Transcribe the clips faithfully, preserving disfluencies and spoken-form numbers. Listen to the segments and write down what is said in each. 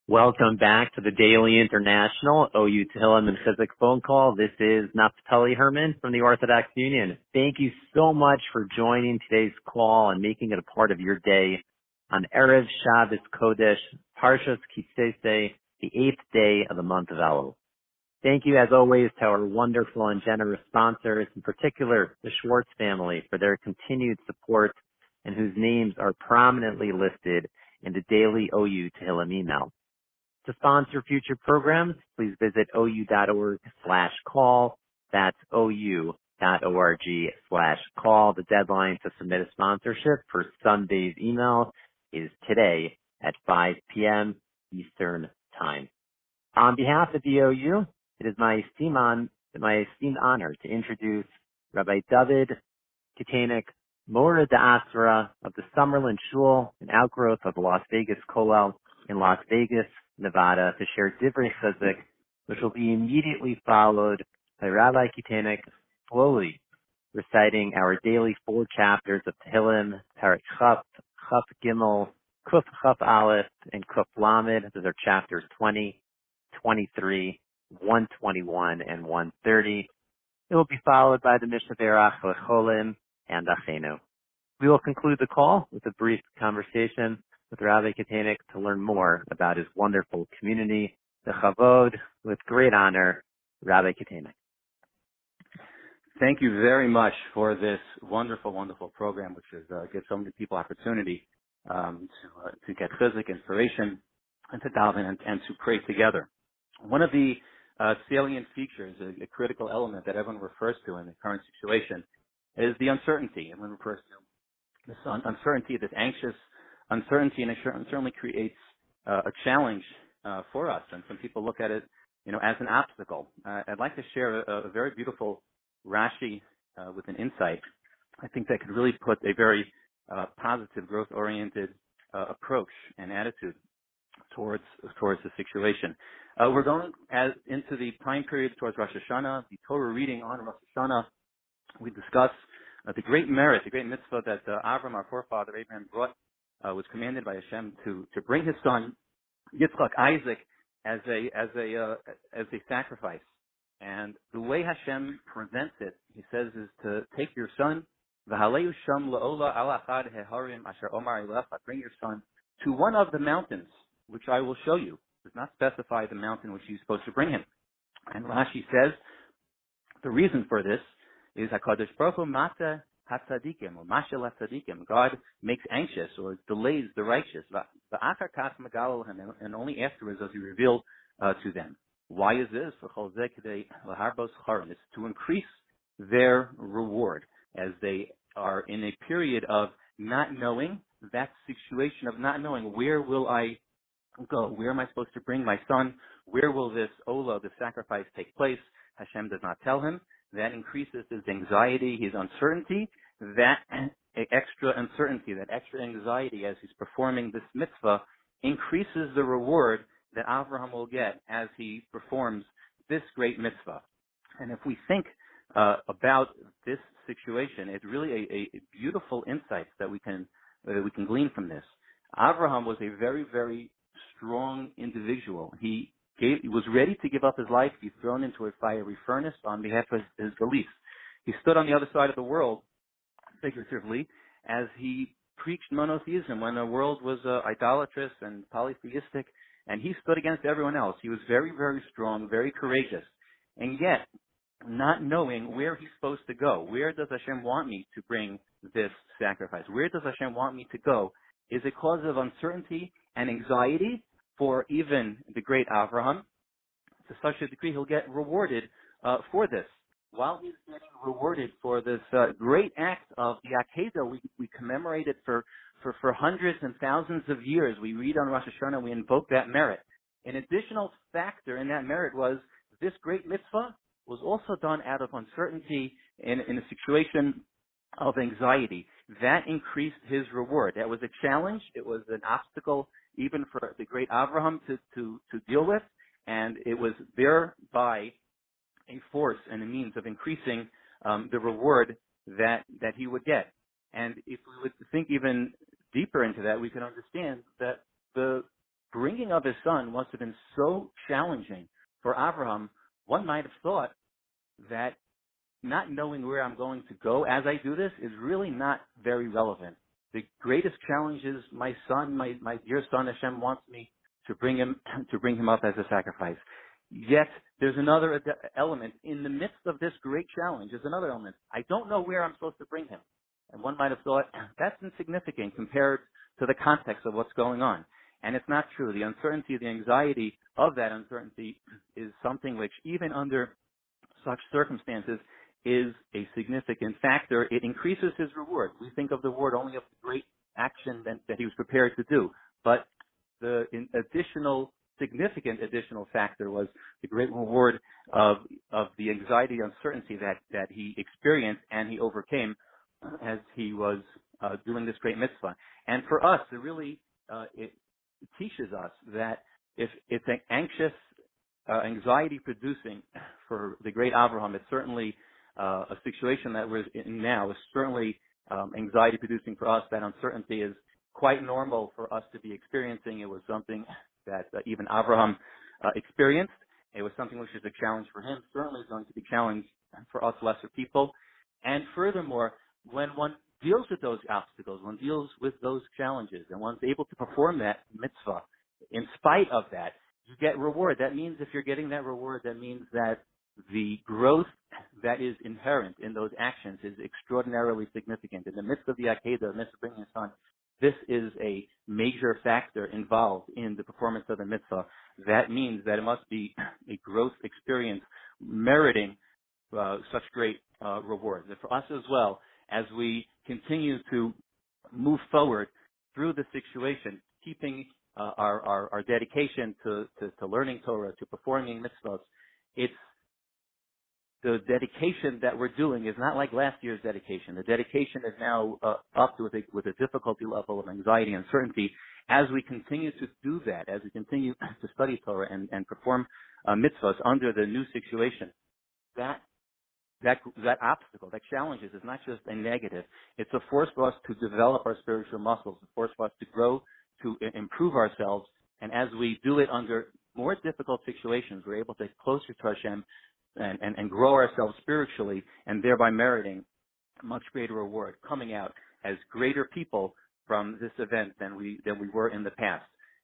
Welcome back to the Daily International O U Tehillim and Chizuk phone call. This is Naftali Herman from the Orthodox Union. Thank you so much for joining today's call and making it a part of your day on Erev Shabbos Kodesh, Parshas Kisesei, the eighth day of the month of Elul. Thank you, as always, to our wonderful and generous sponsors, in particular the Schwartz family, for their continued support and whose names are prominently listed in the daily O U Tehillim email. To sponsor future programs, please visit ou.org slash call. That's ou.org slash call. The deadline to submit a sponsorship for Sunday's email is today at five p.m. Eastern Time. On behalf of the O U, it is my esteemed, on, my esteemed honor to introduce Rabbi David Kitanik, Mora D'Asra of the Summerlin Shul, an outgrowth of the Las Vegas Kollel in Las Vegas, Nevada, to share Divrei Chizuk, which will be immediately followed by Rabbi Kitanik slowly reciting our daily four chapters of Tehillim, Parak Chaf, Chaf Gimel, Kuf Chaf Aleph, and Kuf Lamed. Those are chapters twenty, twenty-three, one twenty-one, and one thirty. It will be followed by the Mishnah Berach, Lecholim, and Achenu. We will conclude the call with a brief conversation with Rabbi Kitanik to learn more about his wonderful community, the Chavod. With great honor, Rabbi Kitanik. Thank you very much for this wonderful, wonderful program, which is uh, gives so many people opportunity um, to uh, to get chizuk, inspiration, and to daven and, and to pray together. One of the uh, salient features, a, a critical element that everyone refers to in the current situation, is the uncertainty. Everyone refers to this un- uncertainty, this anxious uncertainty, and it certainly creates uh, a challenge uh, for us. And some people look at it, you know, as an obstacle. Uh, I'd like to share a, a very beautiful Rashi uh, with an insight. I think that could really put a very uh, positive, growth-oriented uh, approach and attitude towards towards the situation. Uh, we're going as into the time period towards Rosh Hashanah, the Torah reading on Rosh Hashanah. We discuss uh, the great merit, the great mitzvah that uh, Avram, our forefather Abraham, brought, uh, was commanded by Hashem to to bring his son Yitzchak, Isaac, as a as a uh, as a sacrifice. And the way Hashem presents it, he says, is to take your son, v'haleu sham la'ola al achad heharim asher omar elecha, bring your son to one of the mountains, which I will show you. It does not specify the mountain which you're supposed to bring him. And Rashi says the reason for this is HaKadosh Baruch Hu mata hatzadikim, or mashel hatzadikim. God makes anxious or delays the righteous. V'achar kas megalel him, and only afterwards does he reveal uh, to them. Why is this? It's to increase their reward as they are in a period of not knowing, that situation of not knowing, where will I go? Where am I supposed to bring my son? Where will this ola, the sacrifice, take place? Hashem does not tell him. That increases his anxiety, his uncertainty. That extra uncertainty, that extra anxiety as he's performing this mitzvah increases the reward that Avraham will get as he performs this great mitzvah. And if we think uh, about this situation, it's really a, a beautiful insight that we can that we can glean from this. Avraham was a very, very strong individual. He gave, he was ready to give up his life, be thrown into a fiery furnace on behalf of his beliefs. He stood on the other side of the world, figuratively, as he preached monotheism when the world was uh, idolatrous and polytheistic. And he stood against everyone else. He was very, very strong, very courageous. And yet, not knowing where he's supposed to go, where does Hashem want me to bring this sacrifice? Where does Hashem want me to go is a cause of uncertainty and anxiety for even the great Avraham. To such a degree, he'll get rewarded uh, for this. While he's getting rewarded for this uh, great act of the Akedah, we, we commemorate it for For, for hundreds and thousands of years. We read on Rosh Hashanah, we invoke that merit. An additional factor in that merit was this great mitzvah was also done out of uncertainty in, in a situation of anxiety. That increased his reward. That was a challenge. It was an obstacle even for the great Avraham to, to, to deal with, and it was thereby a force and a means of increasing um, the reward that, that he would get. And if we would think even deeper into that, we can understand that the bringing of his son must have been so challenging for Avraham. One might have thought that not knowing where I'm going to go as I do this is really not very relevant. The greatest challenge is my son, my, my dear son Hashem wants me to bring him to bring him up as a sacrifice. Yet there's another ad- element in the midst of this great challenge. There's another element. I don't know where I'm supposed to bring him, and one might have thought that's insignificant compared to the context of what's going on. And it's not true. The uncertainty, the anxiety of that uncertainty is something which, even under such circumstances, is a significant factor. It increases his reward. We think of the reward only of the great action that, that he was prepared to do. But the in additional, significant additional factor was the great reward of of the anxiety, uncertainty that, that he experienced and he overcame as he was uh, doing this great mitzvah. And for us, it really uh, it teaches us that if it's an anxious, uh, anxiety-producing for the great Avraham, it's certainly uh, a situation that we're in now is certainly um, anxiety-producing for us. That uncertainty is quite normal for us to be experiencing. It was something that uh, even Avraham uh, experienced. It was something which is a challenge for him. Certainly is going to be a challenge for us lesser people. And furthermore, when one deals with those obstacles, one deals with those challenges, and one's able to perform that mitzvah in spite of that, you get reward. That means if you're getting that reward, that means that the growth that is inherent in those actions is extraordinarily significant. In the midst of the Akedah, the midst of bringing a son, this is a major factor involved in the performance of the mitzvah. That means that it must be a growth experience meriting uh, such great uh, rewards. And for us as well, as we continue to move forward through the situation, keeping uh, our, our, our dedication to, to, to learning Torah, to performing mitzvahs, it's the dedication that we're doing is not like last year's dedication. The dedication is now uh, up to with a, with a difficulty level of anxiety and uncertainty. As we continue to do that, as we continue to study Torah and, and perform uh, mitzvahs under the new situation, that that that obstacle, that challenges is not just a negative. It's a force for us to develop our spiritual muscles, a force for us to grow, to improve ourselves. And as we do it under more difficult situations, we're able to get closer to Hashem and, and, and grow ourselves spiritually, and thereby meriting a much greater reward, coming out as greater people from this event than we than we were in the past.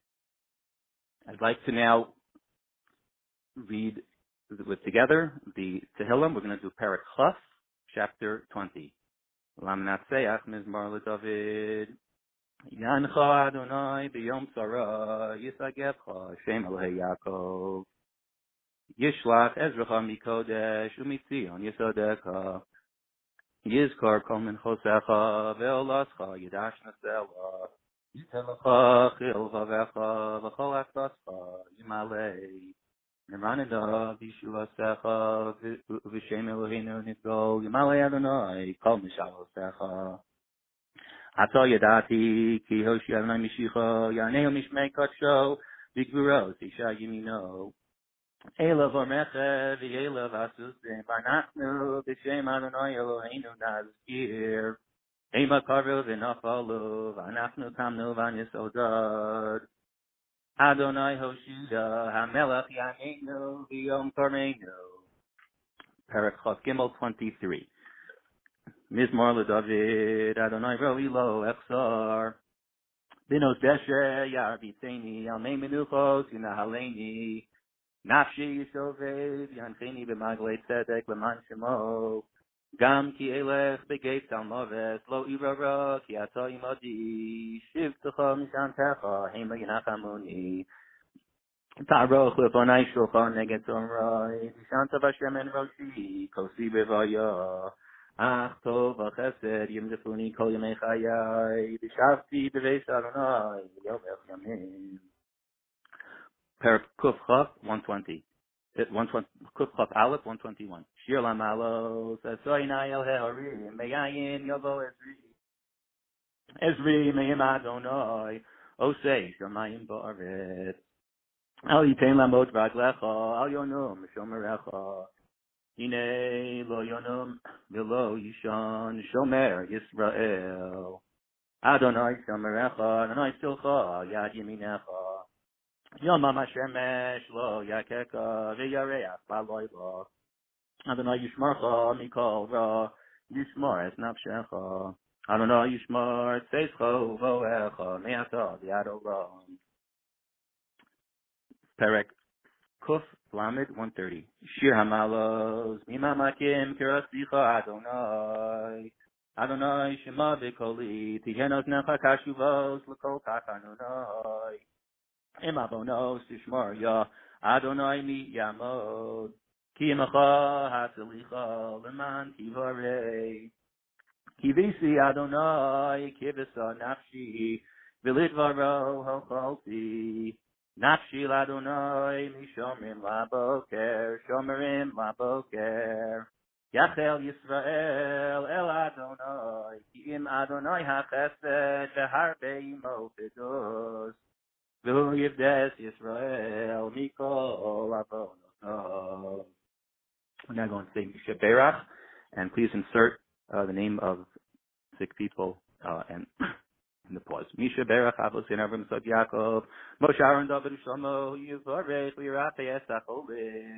I'd like to now read with together the Tehillim. We're going to do Perek Chaf, chapter twenty. Lam Natseach Mizmor LeDavid. Yancha Adonai b'yom tzara yisagebcha Shem Elhei Yaakov. Yishlach Ezracha mikodesh umitzion yisodeka. Yizkar kol minchosecha ve'olascha yidash nasela. Yitelecha chilvavecha v'chol aktascha yimalei. Neranada vishuasecha v'shem Eloheinu nitgo yimalei Adonai kol mishalosecha. Ato yadati ki hoshi Adonai mishicha yaneu mishmei katsho v'gvuros isha yimino. Ela v'ormecha v'ela v'asusim v'anachnu v'shem Adonai Eloheinu nazkir. Ema karvu v'nafalu v'anachnu kamnu v'anyesodad. Adonai Hoshida Hamelach Yaneinu V'yom Karmeinu. Perek Chaf Gimel twenty-three. Mizmor LeDavid Adonai Roi Lo Echsar Binos Deshe Yarbiteni Almei Menuchos Yinahaleni Nafshi Yishovev Yancheni B'maglei Tzedek L'man Shemo Gam Ki Elech B'geit Salmoves Lo Irara Ki Ata Imadi Shivtecha Mishantecha Hema Yinachamoni Taroch Lefonai Shulchan Neged Tzomrai Shanta Vashem En Roshi Kosi B'vaya Ach Tov V'chesed Yimzefuni Kol Yemei Chayai B'shavti B'veis Adonai Yomech Yamim. Perek Kuf Chaf one twenty. one twenty, Kuf Chaf Aleph one twenty-one. Shir Lamalos Esoinai El Heharim Meyayin Yovo Ezri Ezri Meyim Adonai Osei Shamayim Ba'aret Al Yitain Lamot Raglecha Al Yonum Shomerecha Hine Lo Yonum V'lo Yishon Shomer Yisrael Adonai Shomerecha Adonai Silcha Yad Yeminecha Yom HaShemesh lo yakeka v'yareach b'aloy lo. Adonai yishmarcha mikol ra, yishmar es nafshecha. Adonai yishmar tzeischo voecha me'ata v'yado ra. Perek Kuf Lamed one thirty. Shir Hamalos Mima Makim Kirasicha Adonai. Adonai Shema B'Koli Tihenos Necha Kashuvos L'Kol Tachanunai. Im Abonos Tishmar Ya Adonai Mi Yamod. Ki Imacha Hatzelicha L'man Tivarei. Ki Visi Adonai Kivisa Nafshi V'Litvaro Hochalti. Nafshi Ladonai Mishomrim Laboker Shomerim Laboker Yachel Yisrael El Adonai Ki Im Adonai HaChesed Veharbe Imo Fidos V'hu Yivdes Yisrael Mikol Avonoto. We're now going to say Misha Berach, and please insert uh, the name of sick people uh, and in the pause. Misha Berach Avos Yenavrim Sod Yaakov Moshe Aaron David Shlomo Yivarech Lirate Esacholim.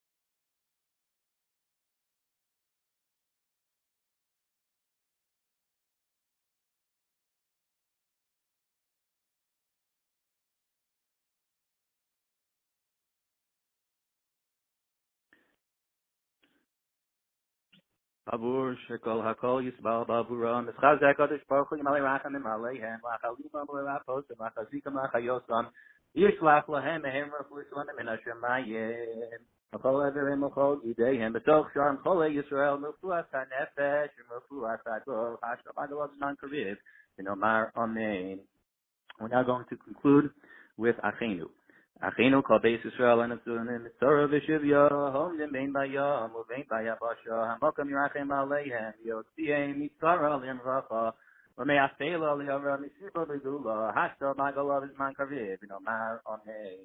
Babur Shekol Hakol Yisbal Baburam Eschazek Kodesh Baruch Hu Yimalei Rachamim Aleihem Lachalim Amalei Rapos Lachazikim Lachayosam Yishlach Lahem Mehem Rafu Yisranim Min Hashemayim Achol Everim Achol Yideihem B'toch Sharm Cholei Yisrael Mufuas HaNefesh Mufuas HaGol Hashem Agolav Zman Kaviv V'nomar Amen. We're now going to conclude with Achenu. Achenu kol beis Yisrael anavzunim mitzora v'shivya homdim bein bayam uvein bayabasha hamokam yirachem aleihem yotziim mitzara limracha v'me'afela li'avra misiba b'gula hashta magalav izman kaviv v'nomar amen.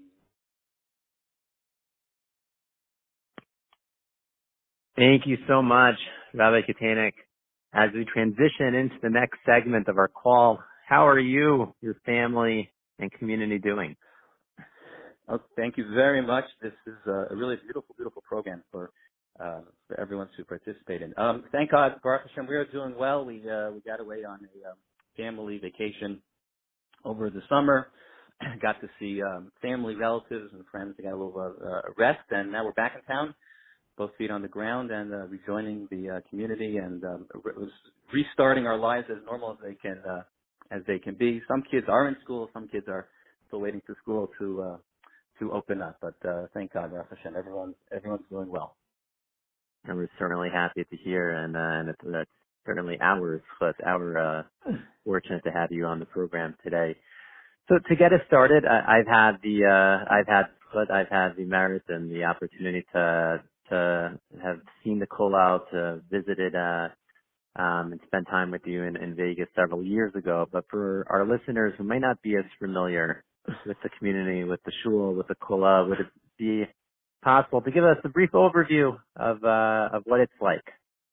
Thank you so much, Rabbi Katanik. As we transition into the next segment of our call, how are you, your family, and community doing? Oh, thank you very much. This is a really beautiful, beautiful program for uh, for everyone to participate in. Um, thank God, Baruch Hashem, we are doing well. We uh, we got away on a um, family vacation over the summer. Got to see um, family, relatives, and friends. We got a little uh, rest, and now we're back in town, both feet on the ground, and uh, rejoining the uh, community and um, re- restarting our lives as normal as they can uh, as they can be. Some kids are in school. Some kids are still waiting for school to. Uh, to open up, but uh, thank God, Baruch Hashem, everyone's, everyone's doing well. And we're certainly happy to hear, and, uh, and it's, that's certainly our, but our uh, fortunate to have you on the program today. So to get us started, I, I've had the, uh, I've had, but I've had the merit and the opportunity to, to have seen the call out, to visited, uh, um, and spent time with you in, in Vegas several years ago. But for our listeners who may not be as familiar with the community, with the shul, with the kola, would it be possible to give us a brief overview of uh, of what it's like?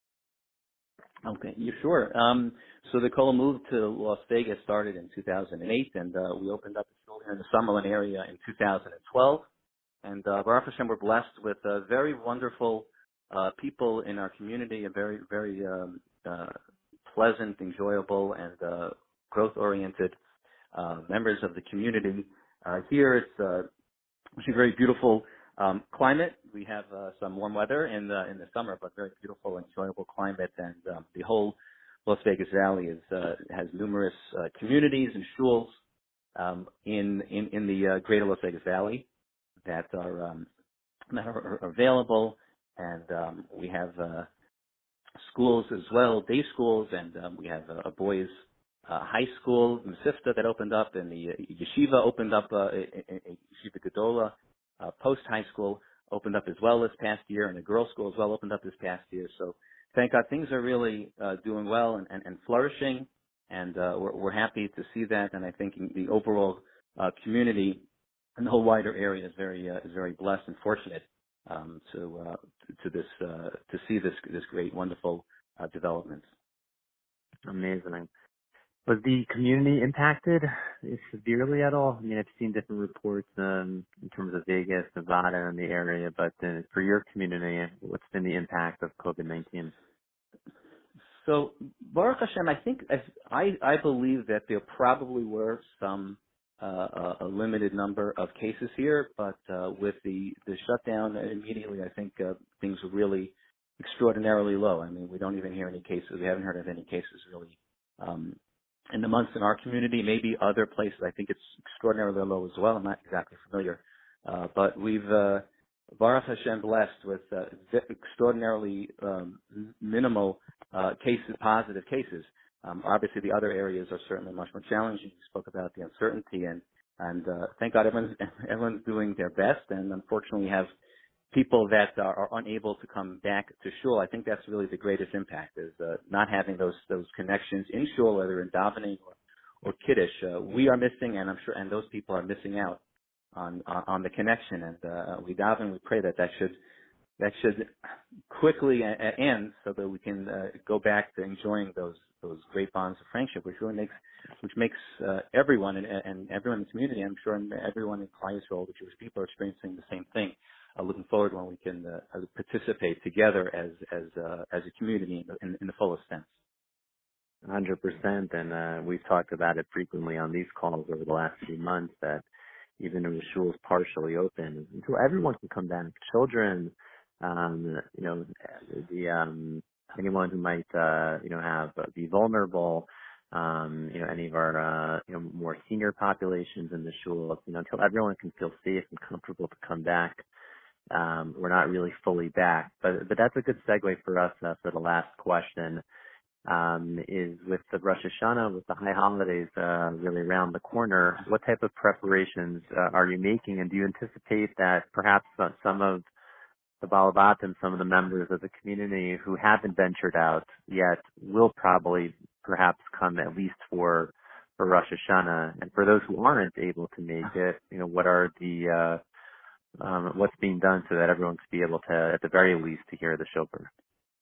Okay, you sure. Um, so the kola moved to Las Vegas started in two thousand eight, and uh, we opened up a shul here in the Summerlin area in two thousand twelve. And uh, Baruch Hashem, we're blessed with uh, very wonderful uh, people in our community, a very, very um, uh, pleasant, enjoyable, and uh, growth-oriented Uh, members of the community. Uh, here it's uh, actually a very beautiful um, climate. We have uh, some warm weather in the in the summer, but very beautiful, enjoyable climate. And um, the whole Las Vegas Valley is uh, has numerous uh, communities and shuls um, in in in the uh, Greater Las Vegas Valley that are um, that are, are available, and um, we have uh, schools as well, day schools, and um, we have a, a boys. Uh, high school, Mesivta, that opened up, and the uh, yeshiva opened up, uh, a, a, a yeshiva Gedola, uh, post-high school opened up as well this past year, and the girls' school as well opened up this past year. So thank God things are really uh, doing well and, and, and flourishing, and uh, we're, we're happy to see that, and I think the overall uh, community and the whole wider area is very uh, is very blessed and fortunate um, to, uh, to to this uh, to see this this great, wonderful uh, development. Amazing. Was the community impacted severely at all? I mean, I've seen different reports um, in terms of Vegas, Nevada, and the area, but uh, for your community, what's been the impact of COVID nineteen? So Baruch Hashem, I think as I I believe that there probably were some uh, a a limited number of cases here, but uh, with the the shutdown immediately, I think uh, things were really extraordinarily low. I mean, we don't even hear any cases. We haven't heard of any cases really um, in the months in our community. Maybe other places. I think it's extraordinarily low as well. I'm not exactly familiar, uh, but we've uh, Baruch Hashem blessed with uh, extraordinarily um, minimal uh, cases, positive cases. Um, obviously, the other areas are certainly much more challenging. We spoke about the uncertainty, and and uh, thank God everyone's everyone's doing their best. And unfortunately, we have people that are, are unable to come back to shul. I think that's really the greatest impact is uh, not having those those connections in shul, whether in davening or, or kiddush. Uh, we are missing, and I'm sure, and those people are missing out on on, on the connection. And uh, we daven, we pray that that should that should quickly a- end so that we can uh, go back to enjoying those those great bonds of friendship, which really makes which makes uh, everyone and, and everyone in the community, I'm sure, and everyone in Klal Yisrael, the Jewish people, are experiencing the same thing. Uh, looking forward when we can uh, participate together as as uh, as a community in, in, in the fullest sense. one hundred percent, and uh, we've talked about it frequently on these calls over the last few months that even when the shul is partially open, until everyone can come back, children, um, you know, the um, anyone who might uh, you know have uh, be vulnerable, um, you know, any of our uh, you know more senior populations in the shul, you know, until everyone can feel safe and comfortable to come back. Um, we're not really fully back, but but that's a good segue for us uh, for the last question. Um, is with the Rosh Hashanah, with the high holidays uh, really around the corner, what type of preparations uh, are you making, and do you anticipate that perhaps uh, some of the Balabat and some of the members of the community who haven't ventured out yet will probably perhaps come at least for for Rosh Hashanah, and for those who aren't able to make it, you know, what are the uh, Um, what's being done so that everyone can be able to, at the very least, to hear the shofar?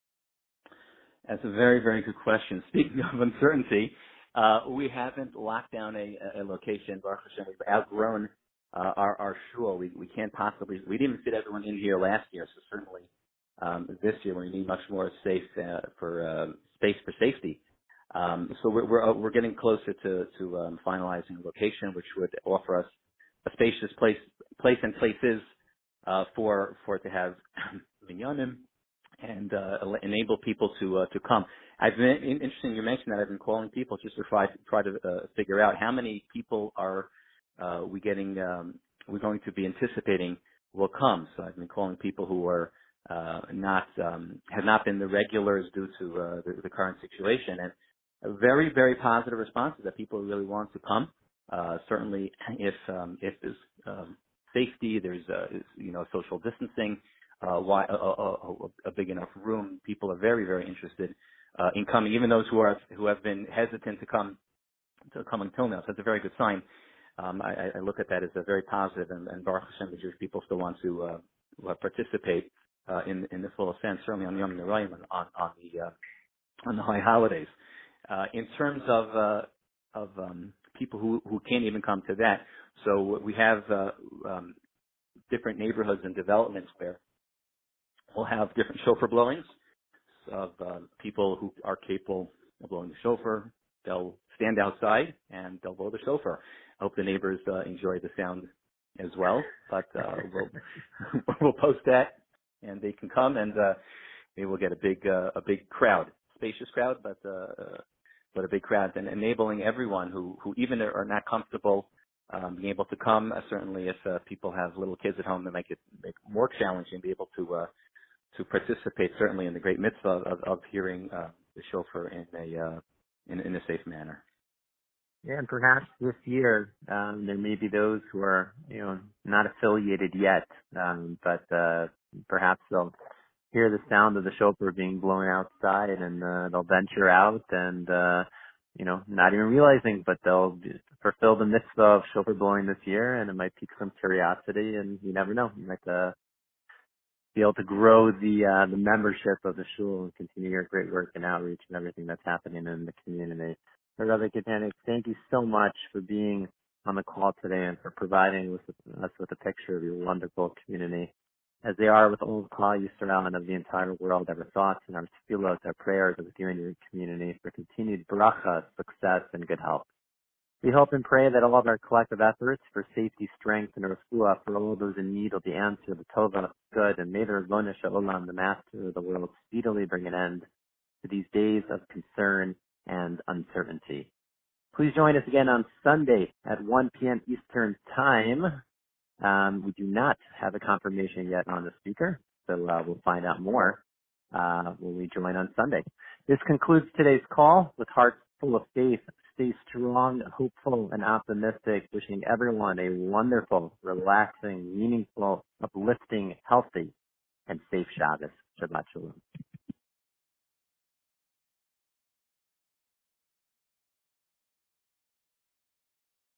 That's a very, very good question. Speaking of uncertainty, uh, we haven't locked down a, a location. Baruch Hashem, we've outgrown uh, our, our shul. We, we can't possibly, we didn't even fit everyone in here last year, so certainly um, this year we need much more safe uh, for uh, space for safety. Um, so we're, we're we're getting closer to to um, finalizing a location which would offer us a spacious place place and places uh, for for it to have minyanim and uh, enable people to uh, to come. I've been interesting. You mentioned that I've been calling people just to try try to uh, figure out how many people are uh, we getting um, we're going to be anticipating will come. So I've been calling people who are uh, not um, have not been the regulars due to uh, the, the current situation, and a very very positive responses that people really want to come. Uh, certainly, if um, if there's um, safety, there's uh, is, you know social distancing. Uh, why a, a, a, a big enough room? People are very, very interested uh, in coming, even those who are who have been hesitant to come to come until now. So that's a very good sign. Um, I, I look at that as a very positive, and, and Baruch Hashem, the Jewish people still want to uh, participate uh, in in the fullest sense, certainly on Yom Noraim and on on the uh, on the high holidays. Uh, in terms of uh, of um, people who who can't even come to that, so we have uh, um, different neighborhoods and developments where we'll have different shofar blowings of uh, people who are capable of blowing the shofar. They'll stand outside and they'll blow the shofar. I hope the neighbors uh, enjoy the sound as well. But uh, we'll we'll post that, and they can come, and uh, maybe we'll get a big uh, a big crowd, spacious crowd, but uh, but a big crowd, and enabling everyone who who even are not comfortable um, being able to come. Uh, certainly, if uh, people have little kids at home, that make it make it more challenging to be able to. Uh, to participate certainly in the great mitzvah of, of hearing uh, the shofar in a uh, in, in a safe manner. Yeah, and perhaps this year um, there may be those who are you know not affiliated yet, um, but uh, perhaps they'll hear the sound of the shofar being blown outside, and uh, they'll venture out and uh, you know not even realizing, but they'll fulfill the mitzvah of shofar blowing this year, and it might pique some curiosity, and you never know, you might. Uh, be able to grow the uh, the membership of the shul and continue your great work and outreach and everything that's happening in the community. Rabbi Katanik, thank you so much for being on the call today and for providing with, us with a picture of your wonderful community. As they are with all the Klal Yisrael and of the entire world, our thoughts and our tefillos, our prayers are with you and your community for continued bracha, success, and good health. We hope and pray that all of our collective efforts for safety, strength, and refuah for all those in need will be answered, the tova, good, and may the Ribono Shel Olam, the Master of the world, speedily bring an end to these days of concern and uncertainty. Please join us again on Sunday at one p.m. Eastern Time. Um, we do not have a confirmation yet on the speaker, so uh, we'll find out more uh, when we join on Sunday. This concludes today's call with hearts full of faith. Stay strong, hopeful, and optimistic. Wishing everyone a wonderful, relaxing, meaningful, uplifting, healthy, and safe Shabbos. Shabbat Shalom.